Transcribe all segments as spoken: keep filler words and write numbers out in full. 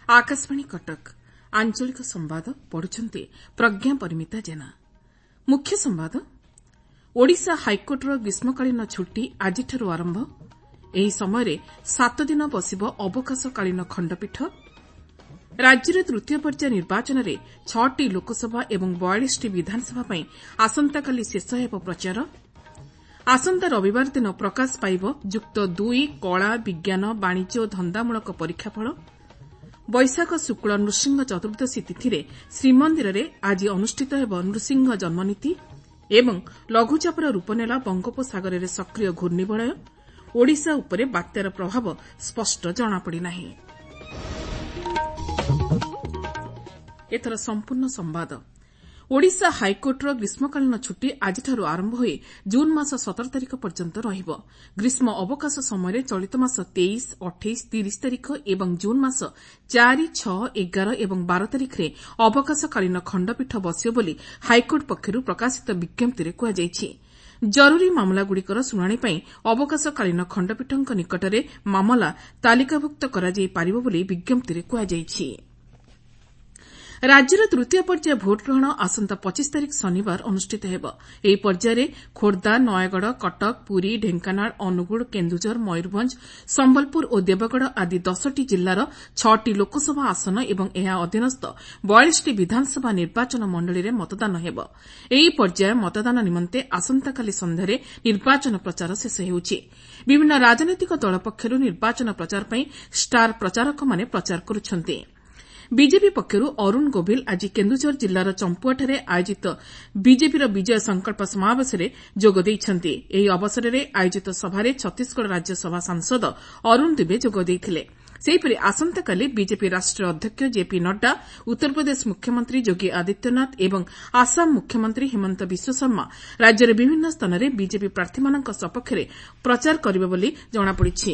आकाशवाणी कटक आंचलिक संवाद पढ़ुछंती प्रज्ञा परिमिता जेना। मुख्य संवाद ओडिशा हाइकोर्टर ग्रीष्मकालीन छुट्टी आजिठारू आरंभ। एही समय सात दिन बसिब अवकाशकालीन खंडपीठ। राज्यर तृतीय पर्याय निर्वाचन में छटी लोकसभा एवं बयालीस विधानसभा पर आसंताकाली शेष हेब प्रचार। आसंता रविवार दिन प्रकाश पाइब युक्त दुई कला विज्ञान वाणिज्य और धंदामूलक परीक्षाफल। वैशाख शुक्ल नृसिंह चतुर्दशी तिथि श्रीमंदिर में आज अनुष्ठित हेब नृसिंह जन्मनीति एवं लघुचापर रूप नेला बंगोपसागर में सक्रिय घूर्णिबलय। ओडिशा उपरे बात्यार प्रभाव स्पष्ट जनापड़ना। एथर संपूर्ण संवाद। ओडिशा हाइकोर्टर ग्रीष्मकालीन छुट्टी आजिठारू आरंभ हो जून मास सतर तारिख पर्यंत रहिब। ग्रीष्म अवकाश समय चलित मास तेईस अठाईस तीस तारिख एवं जून मास चार छह एगार एवं बार तारिख में अवकाशकालीन खंडपीठ बसिବ ବୋଲି हाइकोर्ट पक्षरू प्रकाशित विज्ञप्ति कुहाଯାଇଛି। जरूरी मामलाଗୁଡ଼ିकर शुणाणी ପାଇଁ अवकाशकालीन खंडपीठଙ୍କ निकटରେ मामला तालिकाभुक्त କରାଯାଇ ପାରିବ ବୋଲି विज्ञप्तिରେ କୁହାଯାଇଛି। राज्यर तृतीय पर्याय भोट ग्रहण आसंता पच्चीस तारिख शनिवार अनुष्ठित हेब। ଏହି ପର୍ଯ୍ୟାୟରେ ଖୋର୍ଦ୍ଧା ନୟାଗଡ଼ କଟକ ପୁରୀ ଢେଙ୍କାନାଳ ଅନୁଗୁଳ କେନ୍ଦୁଝର ମୟୂରଭଞ୍ଜ ସମ୍ବଲପୁର ଓ ଦେବଗଡ଼ ଆଦି ଦଶଟି ଜିଲ୍ଲାର ଛଅଟି ଲୋକସଭା ଆସନ ଏବଂ ଏହା ଅଧୀନସ୍ଥ ବୟାଳିଶ ବିଧାନସଭା ନିର୍ବାଚନ ମଣ୍ଡଳୀରେ ମତଦାନ ହେବ। ଏହି ପର୍ଯ୍ୟାୟ ମତଦାନ ନିମନ୍ତେ ଆସନ୍ତାକାଲି ସନ୍ଧ୍ୟାରେ ନିର୍ବାଚନ ପ୍ରଚାର ଶେଷ ହେଉଛି। ବିଭିନ୍ନ ରାଜନୈତିକ ଦଳ ପକ୍ଷରୁ ନିର୍ବାଚନ ପ୍ରଚାର ପାଇଁ ଷ୍ଟାର ପ୍ରଚାରକମାନେ ପ୍ରଚାର କରୁଛନ୍ତି। ବିଜେପି ପକ୍ଷରୁ ଅରୁଣ ଗୋଭିଲ ଆଜି କେନ୍ଦୁଝର ଜିଲ୍ଲାର ଚମ୍ପୁଆଠାରେ ଆୟୋଜିତ ବିଜେପିର ବିଜୟ ସଂକଳ୍ପ ସମାବେଶରେ ଯୋଗ ଦେଇଛନ୍ତି। ଏହି ଅବସରରେ ଆୟୋଜିତ ସଭାରେ ଛତିଶଗଡ଼ ରାଜ୍ୟସଭା ସାଂସଦ ଅରୁଣ ଦୁବେ ଯୋଗ ଦେଇଥିଲେ। ସେହିପରି ଆସନ୍ତାକାଲି ବିଜେପି ରାଷ୍ଟ୍ରୀୟ ଅଧ୍ୟକ୍ଷ ଜେପି ନଡ୍ଡା, ଉତ୍ତରପ୍ରଦେଶ ମୁଖ୍ୟମନ୍ତ୍ରୀ ଯୋଗୀ ଆଦିତ୍ୟନାଥ ଏବଂ ଆସାମ ମୁଖ୍ୟମନ୍ତ୍ରୀ ହିମନ୍ତ ବିଶ୍ୱଶର୍ମା ରାଜ୍ୟର ବିଭିନ୍ନ ସ୍ଥାନରେ ବିଜେପି ପ୍ରାର୍ଥୀମାନଙ୍କ ସପକ୍ଷରେ ପ୍ରଚାର କରିବେ ବୋଲି ଜଣାପଡ଼ିଛି।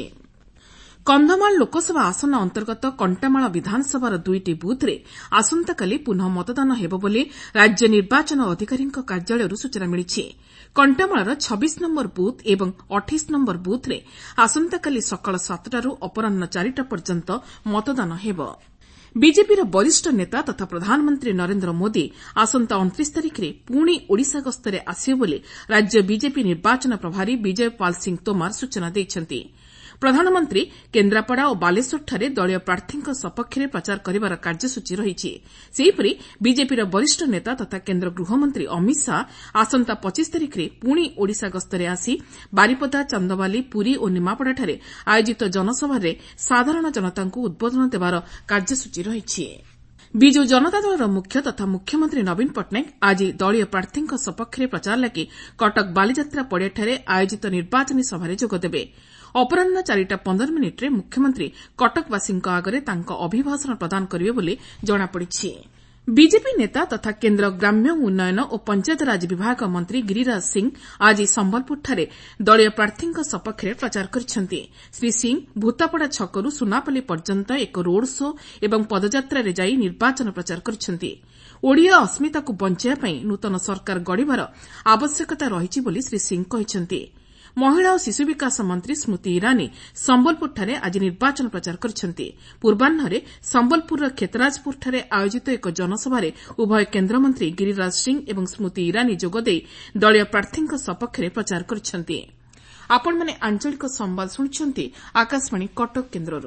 କନ୍ଧମାଳ ଲୋକସଭା ଆସନ ଅନ୍ତର୍ଗତ କଣ୍ଟାମାଳ ବିଧାନସଭାର ଦୁଇଟି ବୁଥ୍ରେ ଆସନ୍ତାକାଲି ପୁନଃ ମତଦାନ ହେବ ବୋଲି ରାଜ୍ୟ ନିର୍ବାଚନ ଅଧିକାରୀଙ୍କ କାର୍ଯ୍ୟାଳୟରୁ ସୂଚନା ମିଳିଛି। କଣ୍ଟାମାଳର ଛବିଶ ନମ୍ବର ବୁଥ୍ ଏବଂ ଅଠେଇଶ ନମ୍ବର ବୁଥ୍ରେ ଆସନ୍ତାକାଲି ସକାଳ ସାତଟାରୁ ଅପରାହ୍ନ ଚାରିଟା ପର୍ଯ୍ୟନ୍ତ ମତଦାନ ହେବ। ବିଜେପିର ବରିଷ୍ଠ ନେତା ତଥା ପ୍ରଧାନମନ୍ତ୍ରୀ ନରେନ୍ଦ୍ର ମୋଦି ଆସନ୍ତା ଅଣତିରିଶ ତାରିଖରେ ପୁଣି ଓଡ଼ିଶା ଗସ୍ତରେ ଆସିବେ ବୋଲି ରାଜ୍ୟ ବିଜେପି ନିର୍ବାଚନ ପ୍ରଭାରୀ ବିଜୟ ପାଲ ସିଂ ତୋମାର ସୂଚନା ଦେଇଛନ୍ତି। ପ୍ରଧାନମନ୍ତ୍ରୀ କେନ୍ଦ୍ରାପଡ଼ା ଓ ବାଲେଶ୍ୱରଠାରେ ଦଳୀୟ ପ୍ରାର୍ଥୀଙ୍କ ସପକ୍ଷରେ ପ୍ରଚାର କରିବାର କାର୍ଯ୍ୟସୂଚୀ ରହିଛି। ସେହିପରି ବିଜେପିର ବରିଷ୍ଠ ନେତା ତଥା କେନ୍ଦ୍ର ଗୃହମନ୍ତ୍ରୀ ଅମିତ ଶାହା ଆସନ୍ତା ପଚିଶ ତାରିଖରେ ପୁଣି ଓଡ଼ିଶା ଗସ୍ତରେ ଆସି ବାରିପଦା ଚାନ୍ଦବାଲି ପୁରୀ ଓ ନିମାପଡ଼ାଠାରେ ଆୟୋଜିତ ଜନସଭାରେ ସାଧାରଣ ଜନତାଙ୍କୁ ଉଦ୍ବୋଧନ ଦେବାର କାର୍ଯ୍ୟସୂଚୀ ରହିଛି। ବିଜୁ ଜନତା ଦଳର ମୁଖ୍ୟ ତଥା ମୁଖ୍ୟମନ୍ତ୍ରୀ ନବୀନ ପଟ୍ଟନାୟକ ଆଜି ଦଳୀୟ ପ୍ରାର୍ଥୀଙ୍କ ସପକ୍ଷରେ ପ୍ରଚାର ଲାଗି କଟକ ବାଲିଯାତ୍ରା ପଡ଼ିଆଠାରେ ଆୟୋଜିତ ନିର୍ବାଚନୀ ସଭାରେ ଯୋଗଦେବେ। ଅପରାହ୍ନ ଚାରିଟା ପନ୍ଦର ମିନିଟ୍ରେ ମୁଖ୍ୟମନ୍ତ୍ରୀ କଟକବାସୀଙ୍କ ଆଗରେ ତାଙ୍କ ଅଭିଭାଷଣ ପ୍ରଦାନ କରିବେ ବୋଲି ଜଣାପଡ଼ିଛି। ବିଜେପି ନେତା ତଥା କେନ୍ଦ୍ର ଗ୍ରାମ୍ୟ ଉନ୍ନୟନ ଓ ପଞ୍ଚାୟତରାଜ ବିଭାଗ ମନ୍ତ୍ରୀ ଗିରିରାଜ ସିଂ ଆଜି ସମ୍ବଲପୁରଠାରେ ଦଳୀୟ ପ୍ରାର୍ଥୀଙ୍କ ସପକ୍ଷରେ ପ୍ରଚାର କରିଛନ୍ତି। ଶ୍ରୀ ସିଂ ଭୂତାପଡ଼ା ଛକରୁ ସୁନାପଲ୍ଲୀ ପର୍ଯ୍ୟନ୍ତ ଏକ ରୋଡ୍ ଶୋ ଏବଂ ପଦଯାତ୍ରାରେ ଯାଇ ନିର୍ବାଚନ ପ୍ରଚାର କରିଛନ୍ତି। ଓଡ଼ିଆ ଅସ୍ମିତାକୁ ବଞ୍ଚାଇବା ପାଇଁ ନୂତନ ସରକାର ଗଢ଼ିବାର ଆବଶ୍ୟକତା ରହିଛି ବୋଲି ଶ୍ରୀ ସିଂ କହିଛନ୍ତି। ମହିଳା ଓ ଶିଶୁ ବିକାଶ ମନ୍ତ୍ରୀ ସ୍ମୃତି ଇରାନୀ ସମ୍ବଲପୁରଠାରେ ଆଜି ନିର୍ବାଚନ ପ୍ରଚାର କରିଛନ୍ତି। ପୂର୍ବାହ୍ନରେ ସମ୍ବଲପୁରର କ୍ଷେତରାଜପୁରଠାରେ ଆୟୋଜିତ ଏକ ଜନସଭାରେ ଉଭୟ କେନ୍ଦ୍ରମନ୍ତ୍ରୀ ଗିରିରାଜ ସିଂ ଏବଂ ସ୍ମୃତି ଇରାନୀ ଯୋଗଦେଇ ଦଳୀୟ ପ୍ରାର୍ଥୀଙ୍କ ସପକ୍ଷରେ ପ୍ରଚାର କରିଛନ୍ତି। ଆପଣମାନେ ଆଞ୍ଚଳିକ ସମ୍ବାଦ ଶୁଣୁଛନ୍ତି ଆକାଶବାଣୀ କଟକ କେନ୍ଦ୍ରରୁ।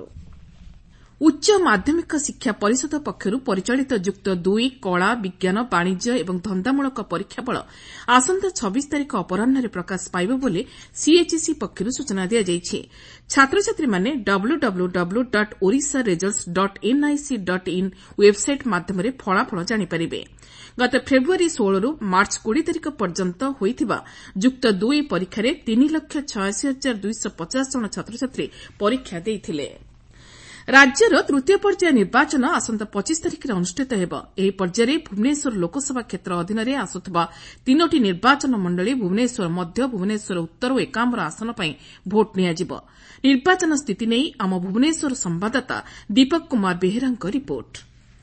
ଉଚ୍ଚ ମାଧ୍ୟମିକ ଶିକ୍ଷା ପରିଷଦ ପକ୍ଷରୁ ପରିଚାଳିତ ଯୁକ୍ତ ଦୁଇ କଳା ବିଜ୍ଞାନ ବାଣିଜ୍ୟ ଏବଂ ଧନ୍ଦାମୂଳକ ପରୀକ୍ଷାଫଳ ଆସନ୍ତା ଛବିଶ ତାରିଖ ଅପରାହ୍ନରେ ପ୍ରକାଶ ପାଇବ ବୋଲି ସିଏଚ୍ଇସି ପକ୍ଷରୁ ସୂଚନା ଦିଆଯାଇଛି। ଛାତ୍ରଛାତ୍ରୀମାନେ W W W dot Orissa results dot NIC dot in website ମାଧ୍ୟମରେ ଫଳାଫଳ ଜାଣିପାରିବେ। ଗତ ଫେବୃୟାରୀ ଷୋହଳରୁ ମାର୍ଚ୍ଚ କୋଡ଼ିଏ ତାରିଖ ପର୍ଯ୍ୟନ୍ତ ହୋଇଥିବା ଯୁକ୍ତ ଦୁଇ ପରୀକ୍ଷାରେ ତିନି ଲକ୍ଷ ଛୟାଅଶୀ ହଜାର ଦୁଇଶହ ପଚାଶ ଜଣ ଛାତ୍ରଛାତ୍ରୀ ପରୀକ୍ଷା ଦେଇଥିଲେ। ରାଜ୍ୟର ତୃତୀୟ ପର୍ଯ୍ୟାୟ ନିର୍ବାଚନ ଆସନ୍ତା ପଚିଶ ତାରିଖରେ ଅନୁଷ୍ଠିତ ହେବ। ଏହି ପର୍ଯ୍ୟାୟରେ ଭୁବନେଶ୍ୱର ଲୋକସଭା କ୍ଷେତ୍ର ଅଧୀନରେ ଆସୁଥିବା ତିନୋଟି ନିର୍ବାଚନ ମଣ୍ଡଳୀ ଭୁବନେଶ୍ୱର ମଧ୍ୟ ଭୁବନେଶ୍ୱର ଉତ୍ତର ଓ ଏକାମ୍ର ଆସନ ପାଇଁ ଭୋଟ୍ ନିଆଯିବ। ନିର୍ବାଚନ ସ୍ଥିତି ନେଇ ଆମ ଭୁବନେଶ୍ୱର ସମ୍ଭାଦଦାତା ଦୀପକ କୁମାର ବେହେରାଙ୍କ ରିପୋର୍ଟ।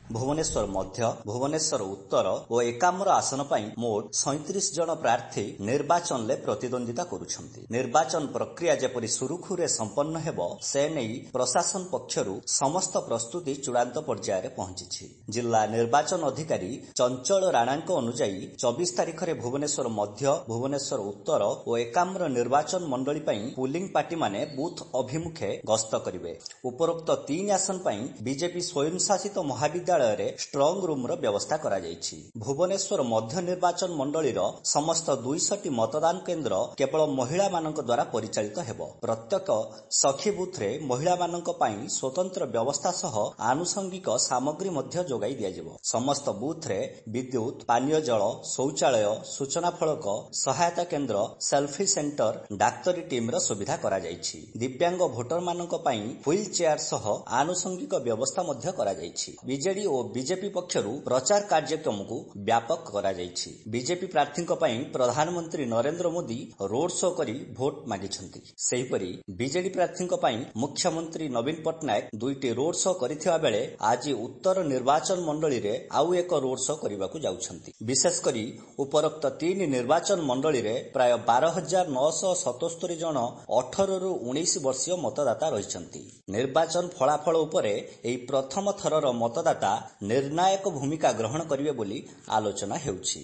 ଭୁବନେଶ୍ୱର ମଧ୍ୟ, ଭୁବନେଶ୍ୱର ଉତ୍ତର ଓ ଏକାମ୍ର ଆସନ ପାଇଁ ମୋଟ ସଇଁତିରିଶ ଜଣ ପ୍ରାର୍ଥୀ ନିର୍ବାଚନରେ ପ୍ରତିଦ୍ୱନ୍ଦିତା କରୁଛନ୍ତି। ନିର୍ବାଚନ ପ୍ରକ୍ରିୟା ଯେପରି ସୁରୁଖୁରୁରେ ସମ୍ପନ୍ନ ହେବ ସେ ନେଇ ପ୍ରଶାସନ ପକ୍ଷରୁ ସମସ୍ତ ପ୍ରସ୍ତୁତି ଚୂଡ଼ାନ୍ତ ପର୍ଯ୍ୟାୟରେ ପହଞ୍ଚିଛି। ଜିଲ୍ଲା ନିର୍ବାଚନ ଅଧିକାରୀ ଚଞ୍ଚଳ ରାଣାଙ୍କ ଅନୁଯାୟୀ ଚବିଶ ତାରିଖରେ ଭୁବନେଶ୍ୱର ମଧ୍ୟ, ଭୁବନେଶ୍ୱର ଉତ୍ତର ଓ ଏକାମ୍ର ନିର୍ବାଚନ ମଣ୍ଡଳୀ ପାଇଁ ପୁଲିଂ ପାର୍ଟିମାନେ ବୁଥ୍ ଅଭିମୁଖେ ଗସ୍ତ କରିବେ। ଉପରୋକ୍ତ ତିନି ଆସନ ପାଇଁ ବିଜେପି ସ୍ୱୟଂଶାସିତ ମହାବିଦ୍ୟାଳୟରେ ଷ୍ଟ୍ରଙ୍ଗ ରୁମ୍ର ବ୍ୟବସ୍ଥା କରାଯାଇଛି। ଭୁବନେଶ୍ୱର ମଧ୍ୟ ନିର୍ବାଚନ ମଣ୍ଡଳୀର ସମସ୍ତ ଦୁଇଶହଟି ମତଦାନ କେନ୍ଦ୍ର କେବଳ ମହିଳାମାନଙ୍କ ଦ୍ୱାରା ପରିଚାଳିତ ହେବ। ପ୍ରତ୍ୟେକ ସଖୀ ବୁଥ୍ରେ ମହିଳାମାନଙ୍କ ପାଇଁ ସ୍ୱତନ୍ତ୍ର ବ୍ୟବସ୍ଥା ସହ ଆନୁଷଙ୍ଗିକ ସାମଗ୍ରୀ ମଧ୍ୟ ଯୋଗାଇ ଦିଆଯିବ। ସମସ୍ତ ବୁଥ୍ରେ ବିଦ୍ୟୁତ୍, ପାନୀୟ ଜଳ, ଶୌଚାଳୟ, ସୂଚନା ଫଳକ, ସହାୟତା କେନ୍ଦ୍ର, ସେଲ୍ଫି ସେଣ୍ଟର, ଡାକ୍ତରୀ ଟିମ୍ର ସୁବିଧା କରାଯାଇଛି। ଦିବ୍ୟାଙ୍ଗ ଭୋଟରମାନଙ୍କ ପାଇଁ ହୁଇଲ୍ ଚେୟାର ସହ ଆନୁଷଙ୍ଗିକ ବ୍ୟବସ୍ଥା ମଧ୍ୟ କରାଯାଇଛି। ବିଜେଡି ଓ ବିଜେପି ପକ୍ଷରୁ ପ୍ରଚାର କାର୍ଯ୍ୟକ୍ରମକୁ ବ୍ୟାପକ କରାଯାଇଛି। ବିଜେପି ପ୍ରାର୍ଥୀଙ୍କ ପାଇଁ ପ୍ରଧାନମନ୍ତ୍ରୀ ନରେନ୍ଦ୍ର ମୋଦି ରୋଡ୍ ଶୋ କରି ଭୋଟ୍ ମାଗିଛନ୍ତି। ସେହିପରି ବିଜେଡି ପ୍ରାର୍ଥୀଙ୍କ ପାଇଁ ମୁଖ୍ୟମନ୍ତ୍ରୀ ନବୀନ ପଟ୍ଟନାୟକ ଦୁଇଟି ରୋଡ୍ ଶୋ କରିଥିବା ବେଳେ ଆଜି ଉତ୍ତର ନିର୍ବାଚନ ମଣ୍ଡଳୀରେ ଆଉ ଏକ ରୋଡ୍ ଶୋ କରିବାକୁ ଯାଉଛନ୍ତି। ବିଶେଷ କରି ଉପରୋକ୍ତ ତିନି ନିର୍ବାଚନ ମଣ୍ଡଳୀରେ ପ୍ରାୟ ବାର ହଜାର ନଅଶହ ସତସ୍ତରୀ ଜଣ ଅଠରରୁ ଉଣେଇଶ ବର୍ଷୀୟ ମତଦାତା ରହିଛନ୍ତି। ନିର୍ବାଚନ ଫଳାଫଳ ଉପରେ ଏହି ପ୍ରଥମ ଥରର ମତଦାତା ନିର୍ଣ୍ଣାୟକ ଭୂମିକା ଗ୍ରହଣ କରିବେ ବୋଲି ଆଲୋଚନା ହେଉଛି।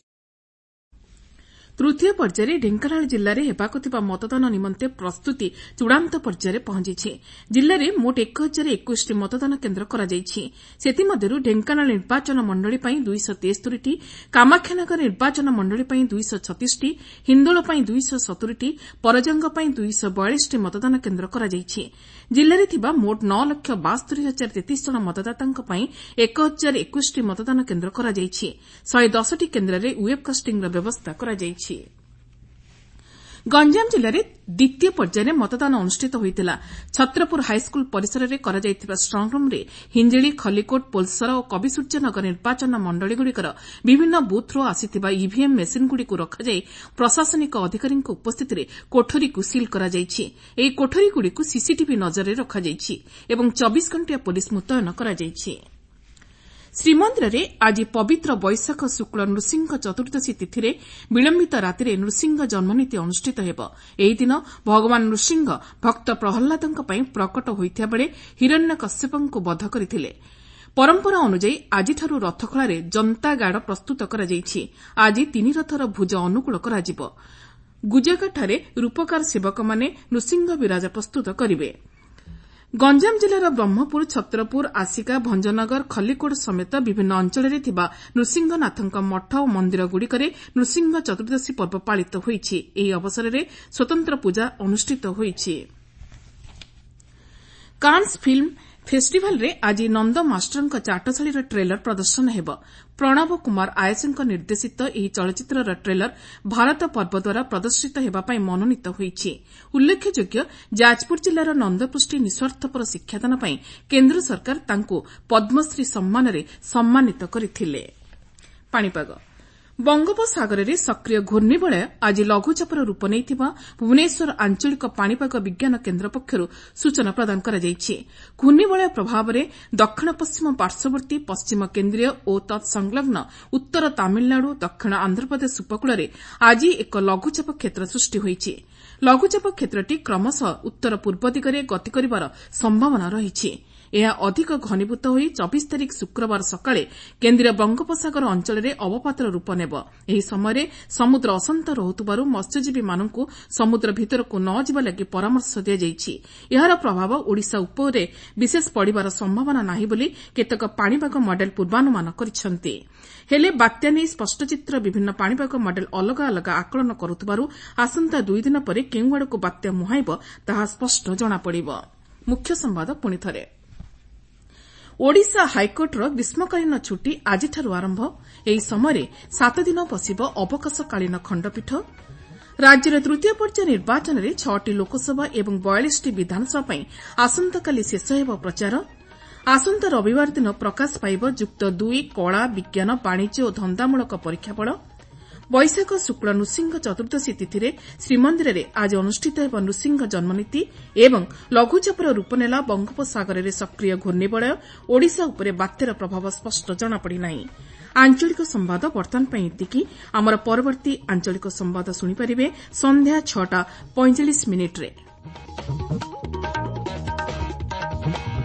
ତୃତୀୟ ପର୍ଯ୍ୟାୟରେ ଢେଙ୍କାନାଳ ଜିଲ୍ଲାରେ ହେବାକୁ ଥିବା ମତଦାନ ନିମନ୍ତେ ପ୍ରସ୍ତୁତି ଚୂଡ଼ାନ୍ତ ପର୍ଯ୍ୟାୟରେ ପହଞ୍ଚିଛି। ଜିଲ୍ଲାରେ ମୋଟ ଏକ ହଜାର ଏକୋଇଶଟି ମତଦାନ କେନ୍ଦ୍ର କରାଯାଇଛି। ସେଥିମଧ୍ୟରୁ ଢେଙ୍କାନାଳ ନିର୍ବାଚନ ମଣ୍ଡଳୀ ପାଇଁ ଦୁଇଶହ ତେସ୍ତରୀଟି, କାମାକ୍ଷାନଗର ନିର୍ବାଚନ ମଣ୍ଡଳୀ ପାଇଁ ଦୁଇଶହ ଛତିଶଟି, ହିନ୍ଦୋଳ ପାଇଁ ଦୁଇଶହ ସତୁରୀଟି, ପରଜଙ୍ଗ ପାଇଁ ଦୁଇଶହ ବୟାଳିଶଟି ମତଦାନ କେନ୍ଦ୍ର କରାଯାଇଛି। ଜିଲ୍ଲାରେ ଥିବା ମୋଟ ନଅ ଲକ୍ଷ ବାସ୍ତରୀ ହଜାର ତେତିଶ ଜଣ ମତଦାତାଙ୍କ ପାଇଁ ଏକ ହଜାର ଏକୋଇଶଟି ମତଦାନ କେନ୍ଦ୍ର କରାଯାଇଛି। ଶହେ ଦଶଟି କେନ୍ଦ୍ରରେ ୱେବ୍କାଷ୍ଟିଂର ବ୍ୟବସ୍ଥା କରାଯାଇଛି। ଗଞ୍ଜାମ ଜିଲ୍ଲାରେ ଦ୍ୱିତୀୟ ପର୍ଯ୍ୟାୟରେ ମତଦାନ ଅନୁଷ୍ଠିତ ହୋଇଥିଲା। ଛତ୍ରପୁର ହାଇସ୍କୁଲ ପରିସରରେ କରାଯାଇଥିବା ଷ୍ଟ୍ରଙ୍ଗରୁମ୍ରେ ହିଞ୍ଜିଳି, ଖଲିକୋଟ, ପୋଲସରା ଓ କବିସୂର୍ଯ୍ୟନଗର ନିର୍ବାଚନ ମଣ୍ଡଳୀଗୁଡ଼ିକର ବିଭିନ୍ନ ବୁଥ୍ରୁ ଆସିଥିବା ଇଭିଏମ୍ ମେସିନ୍ଗୁଡ଼ିକୁ ରଖାଯାଇ ପ୍ରଶାସନିକ ଅଧିକାରୀଙ୍କ ଉପସ୍ଥିତିରେ କୋଠରୀକୁ ସିଲ୍ କରାଯାଇଛି। ଏହି କୋଠରୀଗୁଡ଼ିକୁ ସିସିଟିଭି ନଜରରେ ରଖାଯାଇଛି ଏବଂ ଚବିଶ ଘଣ୍ଟିଆ ପୁଲିସ୍ ମୁତୟନ କରାଯାଇଛି। ଶ୍ରୀମନ୍ଦିରରେ ଆଜି ପବିତ୍ର ବୈଶାଖ ଶୁକ୍ଳ ନୃସିଂହ ଚତୁର୍ଦ୍ଦଶୀ ତିଥିରେ ବିଳମ୍ବିତ ରାତିରେ ନୃସିଂହ ଜନ୍ମନୀତି ଅନୁଷ୍ଠିତ ହେବ। ଏହି ଦିନ ଭଗବାନ ନୃସିଂହ ଭକ୍ତ ପ୍ରହଲ୍ଲାଦଙ୍କ ପାଇଁ ପ୍ରକଟ ହୋଇଥିବାବେଳେ ହିରଣ୍ୟକଶ୍ୟପଙ୍କୁ ବଧ କରିଥିଲେ। ପରମ୍ପରା ଅନୁଯାୟୀ ଆଜିଠାରୁ ରଥଖଳାରେ ଜନ୍ତାଗାଡ଼ ପ୍ରସ୍ତୁତ କରାଯାଇଛି। ଆଜି ତିନି ରଥର ଭୁଜ ଅନୁକୂଳ କରାଯିବ। ଗୁଜଗାଠାରେ ରୂପକାର ସେବକମାନେ ନୃସିଂହ ବିରାଜ ପ୍ରସ୍ତୁତ କରିବେ। ଗଞ୍ଜାମ ଜିଲ୍ଲାର ବ୍ରହ୍ମପୁର, ଛତ୍ରପୁର, ଆସିକା, ଭଞ୍ଜନଗର, ଖଲିକୋଟ ସମେତ ବିଭିନ୍ନ ଅଞ୍ଚଳରେ ଥିବା ନୃସିଂହନାଥଙ୍କ ମଠ ଓ ମନ୍ଦିରଗୁଡ଼ିକରେ ନୃସିଂହ ଚତୁର୍ଦ୍ଦଶୀ ପର୍ବ ପାଳିତ ହୋଇଛି। ଏହି ଅବସରରେ ସ୍ୱତନ୍ତ୍ର ପୂଜା ଅନୁଷ୍ଠିତ ହୋଇଛି। କାନ୍ସ ଫିଲ୍ମ ଫେଷ୍ଟିଭାଲ୍ରେ ଆଜି ନନ୍ଦ ମାଷ୍ଟରଙ୍କ ଚାଟଶାଳୀର ଟ୍ରେଲର ପ୍ରଦର୍ଶନ ହେବ। ପ୍ରଣବ କୁମାର ଆୟସଙ୍କ ନିର୍ଦ୍ଦେଶିତ ଏହି ଚଳଚ୍ଚିତ୍ରର ଟ୍ରେଲର ଭାରତ ପର୍ବ ଦ୍ୱାରା ପ୍ରଦର୍ଶିତ ହେବା ପାଇଁ ମନୋନୀତ ହୋଇଛି। ଉଲ୍ଲେଖଯୋଗ୍ୟ, ଯାଜପୁର ଜିଲ୍ଲାର ନନ୍ଦପୃଷ୍ଟି ନିଃସ୍ୱାର୍ଥପର ଶିକ୍ଷାଦାନ ପାଇଁ କେନ୍ଦ୍ର ସରକାର ତାଙ୍କୁ ପଦ୍ମଶ୍ରୀ ସମ୍ମାନରେ ସମ୍ମାନିତ କରିଥିଲେ। ପାଣିପାଗ ବଙ୍ଗୋପସାଗରରେ ସକ୍ରିୟ ଘୂର୍ଣ୍ଣିବଳୟ ଆଜି ଲଘୁଚାପର ରୂପ ନେଇଥିବା ଭୁବନେଶ୍ୱର ଆଞ୍ଚଳିକ ପାଣିପାଗ ବିଜ୍ଞାନ କେନ୍ଦ୍ର ପକ୍ଷରୁ ସୂଚନା ପ୍ରଦାନ କରାଯାଇଛି। ଘୂର୍ଣ୍ଣିବଳୟ ପ୍ରଭାବରେ ଦକ୍ଷିଣ ପଶ୍ଚିମ ପାର୍ଶ୍ୱବର୍ତ୍ତୀ, ପଶ୍ଚିମ କେନ୍ଦ୍ରୀୟ ଓ ତତ୍ସଂଲଗ୍ନ ଉତ୍ତର ତାମିଲନାଡୁ, ଦକ୍ଷିଣ ଆନ୍ଧ୍ରପ୍ରଦେଶ ଉପକୂଳରେ ଆଜି ଏକ ଲଘୁଚାପ କ୍ଷେତ୍ର ସୃଷ୍ଟି ହୋଇଛି। ଲଘୁଚାପ କ୍ଷେତ୍ରଟି କ୍ରମଶଃ ଉତ୍ତର ପୂର୍ବ ଦିଗରେ ଗତି କରିବାର ସମ୍ଭାବନା ରହିଛି। ଏହା ଅଧିକ ଘନୀଭୂତ ହୋଇ ଚବିଶ ତାରିଖ ଶୁକ୍ରବାର ସକାଳେ କେନ୍ଦ୍ରୀୟ ବଙ୍ଗୋପସାଗର ଅଞ୍ଚଳରେ ଅବପାତର ରୂପ ନେବ। ଏହି ସମୟରେ ସମୁଦ୍ର ଅଶାନ୍ତ ରହୁଥିବାରୁ ମତ୍ସ୍ୟଜୀବୀମାନଙ୍କୁ ସମୁଦ୍ର ଭିତରକୁ ନ ଯିବା ଲାଗି ପରାମର୍ଶ ଦିଆଯାଇଛି। ଏହାର ପ୍ରଭାବ ଓଡ଼ିଶା ଉପରେ ବିଶେଷ ପଡ଼ିବାର ସମ୍ଭାବନା ନାହିଁ ବୋଲି କେତେକ ପାଣିପାଗ ମଡେଲ୍ ପୂର୍ବାନୁମାନ କରିଛନ୍ତି। ହେଲେ ବାତ୍ୟା ନେଇ ସ୍ପଷ୍ଟ ଚିତ୍ର ବିଭିନ୍ନ ପାଣିପାଗ ମଡେଲ୍ ଅଲଗା ଅଲଗା ଆକଳନ କରୁଥିବାରୁ ଆସନ୍ତା ଦୁଇ ଦିନ ପରେ କେଉଁ ଆଡ଼କୁ ବାତ୍ୟା ମୁହାଁଇବ ତାହା ସ୍ପଷ୍ଟ ଜଣାପଡ଼ିବ। ମୁଖ୍ୟ ସମ୍ବାଦ ପୁଣିଥରେ ଓଡ଼ିଶା ହାଇକୋର୍ଟର ଗ୍ରୀଷ୍ମକାଳୀନ ଛୁଟି ଆଜିଠାରୁ ଆରମ୍ଭ। ଏହି ସମୟରେ ସାତ ଦିନ ବସିବ ଅବକାଶକାଳୀନ ଖଣ୍ଡପୀଠ। ରାଜ୍ୟର ତୃତୀୟ ପର୍ଯ୍ୟାୟ ନିର୍ବାଚନରେ ଛଅଟି ଲୋକସଭା ଏବଂ ବୟାଳିଶଟି ବିଧାନସଭା ପାଇଁ ଆସନ୍ତାକାଲି ଶେଷ ହେବ ପ୍ରଚାର। ଆସନ୍ତା ରବିବାର ଦିନ ପ୍ରକାଶ ପାଇବ ଯୁକ୍ତ ଦୁଇ କଳା, ବିଜ୍ଞାନ, ବାଣିଜ୍ୟ ଓ ଧନ୍ଦାମୂଳକ ପରୀକ୍ଷାଫଳ। ବୈଶାଖ ଶୁକ୍ଳ ନୃସିଂହ ଚତୁର୍ଦ୍ଦଶୀ ତିଥିରେ ଶ୍ରୀମନ୍ଦିରରେ ଆଜି ଅନୁଷ୍ଠିତ ହେବ ନୃସିଂହ ଜନ୍ମନୀତି ଏବଂ ଲଘୁଚାପର ରୂପ ନେଲା ବଙ୍ଗୋପସାଗରରେ ସକ୍ରିୟ ଘୂର୍ଣ୍ଣିବଳୟ ଓଡ଼ିଶା ଉପରେ ବାତ୍ୟାର ପ୍ରଭାବ ସ୍ପଷ୍ଟ ଜଣାପଡ଼ିନାହିଁ। ଆଞ୍ଚଳିକ ସମ୍ବାଦ ବର୍ତ୍ତମାନ ପାଇଁ ଏତିକି। ଆମର ପରବର୍ତ୍ତୀ ଆଞ୍ଚଳିକ ସମ୍ବାଦ ଶୁଣିପାରିବେ ସନ୍ଧ୍ୟା ଛଅଟା ପଇଁଚାଳିଶ ମିନିଟ୍ରେ।